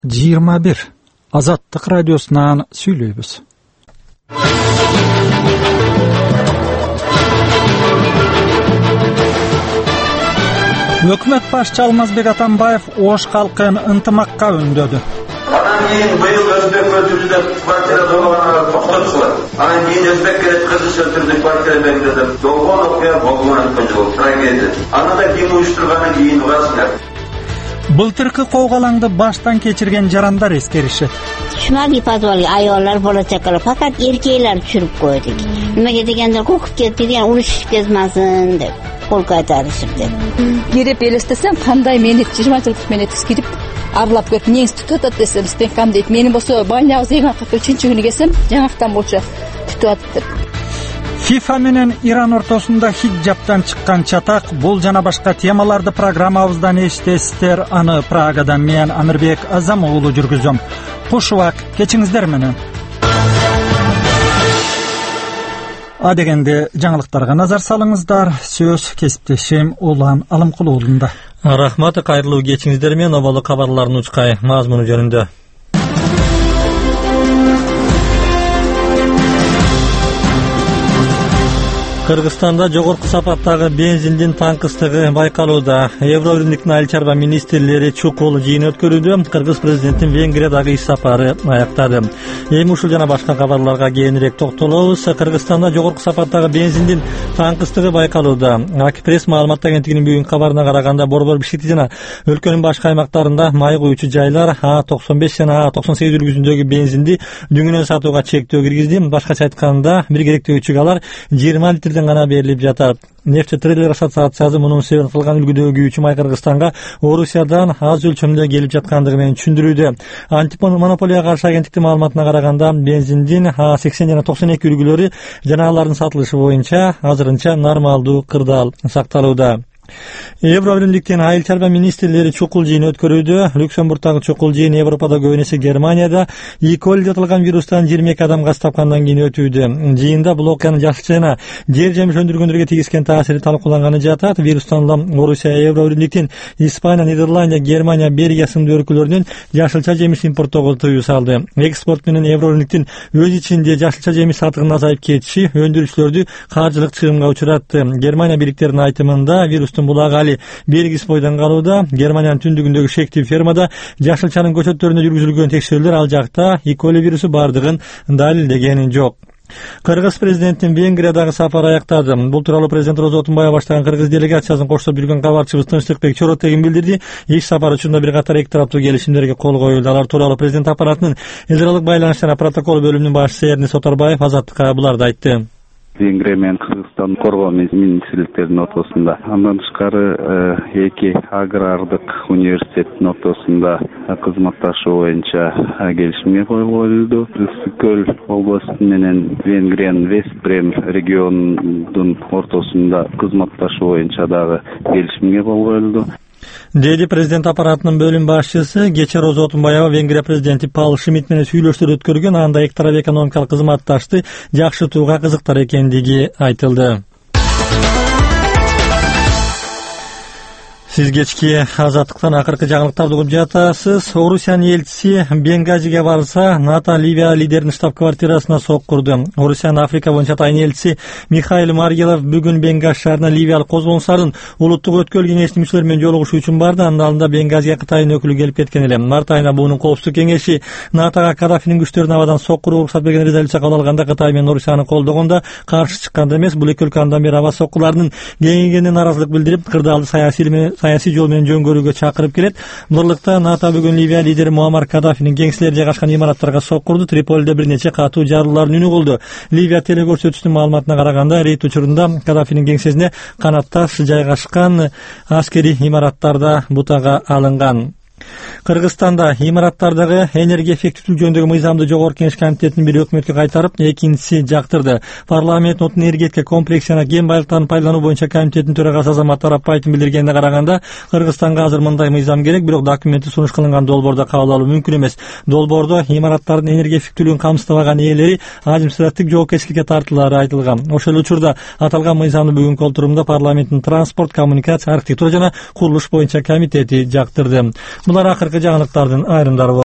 21 Азаттык радиосунан сүйлөйбүз. Өкмөт башчы Алмазбек Атамбаев Ош калкын ынтымакка үндөдү. Анан кийин быйыл Өзбек өлтүрүүдө квартира долбоорун токтотушулар. Анан кийин Өзбек келет кызыш өлтүрдү квартира белгиледи. Долбоор окуя болгон өткөн трагедия. Аны да ким уюштурганын кийин угасыңар. Былтыркы коогалаңды баштан кечирген жарандар эскеришет. Шумаги подвалга айоллар болачакалар, факат эркектер түшүрүп койдук. Немеге дегенде коркуп кетти деген урушуп кетмесин деп, колко айтарышып деп. Кирип элестесем, кандай менет 20 жылдык менет кирип арлап көрүп, эмнеңиз түтүп атат десем, стенкам дейт. Мени болсо байлабыз эң акыркы 3-күнү келсем, жаңактан болчу түтүп атат деп. ФИФА менен Иран ортосунда хиджаптан чыккан чатак, бул жана башка темаларды программабыздан эчтесиздер. Аны Прагадан мен Амирбек Азам уулу жүргүзөм. Куш убак кечиңиздер менен. Адегенде жаңылыктарга назар салыңыздар. Сөз кесиптешим Улан Алымкулу уулунда. Рахмат, кайрылуу кечиңиздер менен оболу кабарларын учкай мазмуну жөнүндө. Кыргызстанда жогорку сапаттагы бензиндин таңкыстыгы байкалууда. Евробиримдиктин айыл чарба министрлери чукул жыйын өткөрүүдө. Кыргыз президентин Венгриядагы иш сапары аяктады. Эми ушул жана башка кабарларга кээинирээк токтолобуз. Кыргызстанда жогорку сапаттагы бензиндин таңкыстыгы байкалууда. Акпресс маалымат агенттигинин бүгүнкү кабарына караганда Борбор Бишкекте жана өлкөнүн башка аймактарында май куючу жайлар А95 жана А98 үлгүсүндөгү бензинди дүңүнөн сатууга чектөө киргизди. Башкача айтканда, бир керектөөчүгө алар 20 литрден гана берилип жатат. Нефть-трейдерлер ассоциациясы мунун себебин кылган үлгүдөгү күйүүчү май Кыргызстанга Орусиядан аз өлчөмдө келип жаткандыгы менен түшүндүрүүдө. Антимонополияга каршы агенттиктин маалыматына караганда, бензиндин А80 жана 92 үлгүлөрү жана алардын сатылышы боюнча азырынча нормалдуу кырдаал сакталууда. Евробиримдиктин айыл чарба министрлери чукул жыйын өткөрүүдө. Люксембургдагы чукул жыйын Европада көбүн эсе Германияда E-coli деп аталган вирустан 22 адам каз тапкандан кийин өтүүдө. Жыйында бул окуянын жашылча жана жер жемиш өндүргөндөргө тийгизген таасири талкууланганы жатат. Вирустан улам Орусия, Евробиримдиктин Испания, Нидерландия, Германия, Бельгия сындуу өлкөлөрүнөн жашылча жемиш импорттоого тыюу салды. Экспорт менен Евробиримдиктин өз ичинде жашылча жемиш сатыгынын азайып кетиши өндүрүүчүлөрдү каржылык чыгымга учуратты. Германия бийликтеринин айтымында вирустун булак али белгиси бойдон калууда. Германиянын түндүгүндөгү шектүү фермада жашылчанын көчөттөрүндө жүргүзүлгөн текшерүүлөр ал жакта E-coli вирусу бардыгын далилдеген жок. Кыргыз президентин Венгриядагы сапары аяктады. Бул тууралуу президент Роза Отунбаева баштаган кыргыз делегациясын коштоп жүргөн кабарчыбыз Тынчтыкбек Чоротегин билдирди. Иш сапары учурунда бир катар эки тараптуу келишимдерге кол коюлду. Алар тууралуу президент аппаратынын эл аралык байланыш жана протокол бөлүмүнүн башчысы Эрнис Оторбаев Азаттыкка буларды айтты. Венгрия менен Кыргызстан коргоо министрликтеринин ортосунда, андан тышкары эки агрардык университеттин ортосунда кызматташуу боюнча келишимге кол коюлду. Ысык көл областу менен Венгриянын Вестбрем регионунун ортосунда кызматташуу боюнча дагы келишимге кол коюлду. Деди президент аппаратынын бөлүм башчысы. Кечээ Роза Отунбаева Венгрия президенти Паул Шмидт менен сүйлөшүүлөр өткөргөн. Анда эки тарап экономикалык кызматташты жакшыртууга кызыктар экендиги айтылды. Сиз кечки Азаттыктан акыркы жаңылыктарды угуп жатасыз. Орусиянын элчиси Бенгазиге барса, НАТО Ливия лидеринин штаб-квартирасына соккурду. Орусиянын Африка боюнча тайын элчиси Михаил Маргелов бүгүн Бенгази шаарына ливиялык козголуңчулардын улуттук өткөл кеңешинин мүчөлөрү менен жолугушуу үчүн барды. Анын алдында Бенгазиге Кытайдын өкүлү келип кеткен эле. Март айында буунун коопсуздук кеңеши НАТОга Каддафинин күчтөрүн абадан соккурууга уруксат берген резолюция кабыл алганда Кытай менен Орусияны колдогондо каршы чыкканда эмес. Бул эки өлкө андан бери аба соккуларынын кеңейгенине наразылык билдирип, кырдаалды саясий жол менен жөнгөрүүгө чакырып келет. Бурлукта НАТО бүгүн Ливия лидери Муаммар Каддафинин кеңселери жайгашкан имараттарга соккурду. Триполиде бир нече катуу жарылуулардын үнү болду. Ливия телекөрсөтүүсүнүн маалыматына караганда, рейд учурунда Каддафинин кеңсесине канатташ жайгашкан аскерий имараттарда бутага алынган. Кыргызстанда имараттардагы энергия эффективдүүлүгү жөнүндөгү мыйзамды жогорку кеңеш комитетинин бири өкмөткө кайтарып, экинчиси жактырды. Парламент отун энергетика комплекси жана кен байлыктарын пайдалануу боюнча комитеттин төрагасы Азамат Арапбаевдин билдиргенине караганда, Кыргызстанга азыр мындай мыйзам керек, бирок документти сунуш кылынган долбоордо кабыл алуу мүмкүн эмес. Долбоордо имараттардын энергия эффективдүүлүгүн камсыздабаган ээлери административдик жоопкерчиликке тартылары айтылган. Ошол учурда аталган мыйзамды бүгүнкү отурумда парламенттин транспорт, коммуникация, архитектура жана курулуш боюнча комитети жактырды. Булар акыркы жаңылыктардын айрымдары.